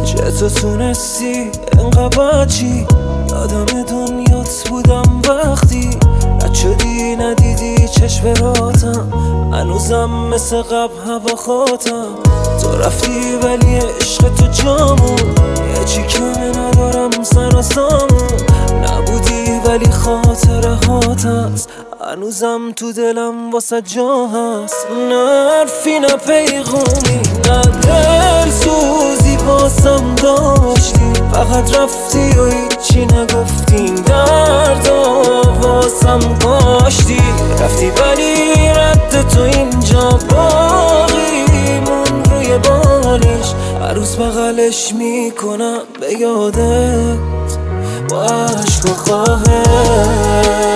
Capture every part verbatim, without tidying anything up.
چطور تونستی انقدر چی یادم دنیات بودم وقتی رد شدی ندیدی چشم راتم هنوزم مثل قبل هوا خاتم تو رفتی ولی عشق تو جامون یه چی کمه ندارم سر و سامون نبودی ولی خاطره هات هست هنوزم تو دلم واسه جا هست نه حرفی نه پیغومی نه دل سوزی باسم داشتی فقط رفتی و هیچی نگفتی درد و واسم کاشتی رفتی ولی رد تو اینجا باقی مون روی بالش هر روز بغلش میکنم به یادت با عشق و خواهش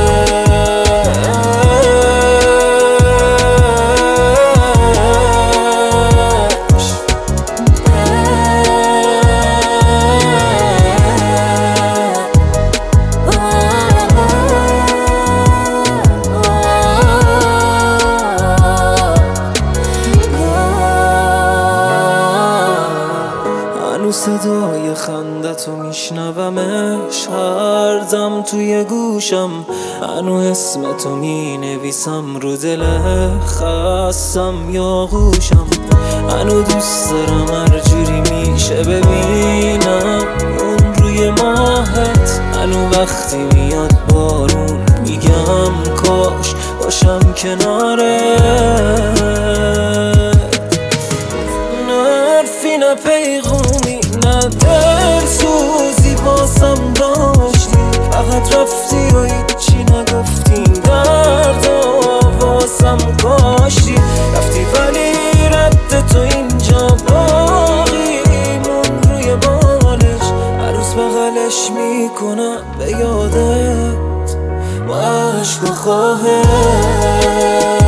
صدای خندتو میشنومش هر دم توی گوشم هنو اسمتو می نویسم رو دل خستم یا گوشم هنو دوست دارم هر جوری میشه ببینم اون روی ماهت هنو وقتی میاد بارون میگم کاش باشم کناره نه حرفی نه پیغومی نه دل سوزی باسم داشتی فقط رفتی و هیچی نگفتی درد و واسم کاشتی رفتی ولی رد تو اینجا باقی مون روی بالش هر روز بغلش میکنم به یادت با عشق و خواهش